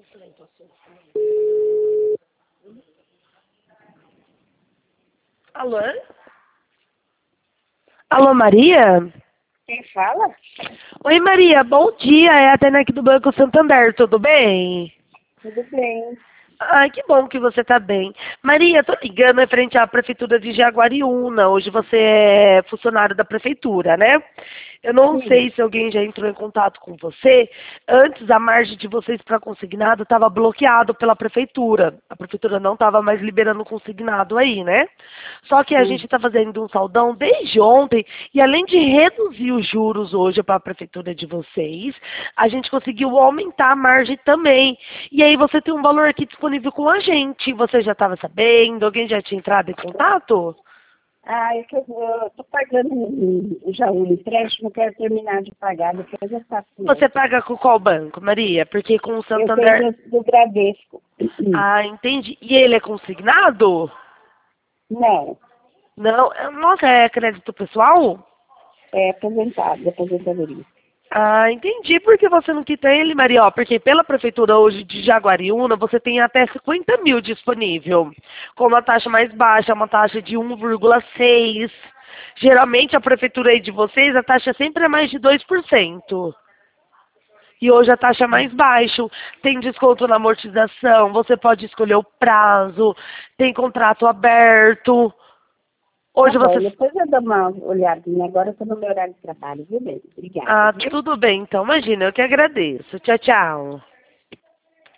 Alô? Alô, Maria? Quem fala? Oi, Maria, bom dia. É a Tânia aqui do Banco Santander, tudo bem? Tudo bem. Ai, que bom que você tá bem. Maria, tô ligando referente à Prefeitura de Jaguariúna. Hoje você é funcionário da Prefeitura, né? Eu não Sim. sei se alguém já entrou em contato com você. Antes, a margem de vocês para consignado estava bloqueado pela Prefeitura. A Prefeitura não estava mais liberando consignado aí, né? Só que a gente está fazendo um saldão desde ontem e além de reduzir os juros hoje para a Prefeitura de vocês, a gente conseguiu aumentar a margem também. E aí você tem um valor aqui disponível com a gente. Você já estava sabendo? Alguém já tinha entrado em contato? É que eu tô pagando já um empréstimo, quero terminar de pagar, depois eu faço. Você paga com qual banco, Maria? Porque com o Eu tenho Santander... do Bradesco. Ah, entendi. E ele é consignado? Não, Não. Nossa, é crédito pessoal? é aposentado, aposentadoria. Ah, entendi. Por que você não quita ele, Maria? Ó, porque pela prefeitura hoje de Jaguariúna, você tem até 50 mil disponível. Com uma taxa mais baixa, uma taxa de 1,6. Geralmente a prefeitura aí de vocês, a taxa sempre é mais de 2%. E hoje a taxa é mais baixa, tem desconto na amortização, você pode escolher o prazo, tem contrato aberto. Tá Hoje bom, você... depois eu dou uma olhadinha. Agora eu tô no meu horário de trabalho, viu, bem? Obrigada, Ah, viu? tudo bem, então, imagina, eu que agradeço. Tchau, tchau.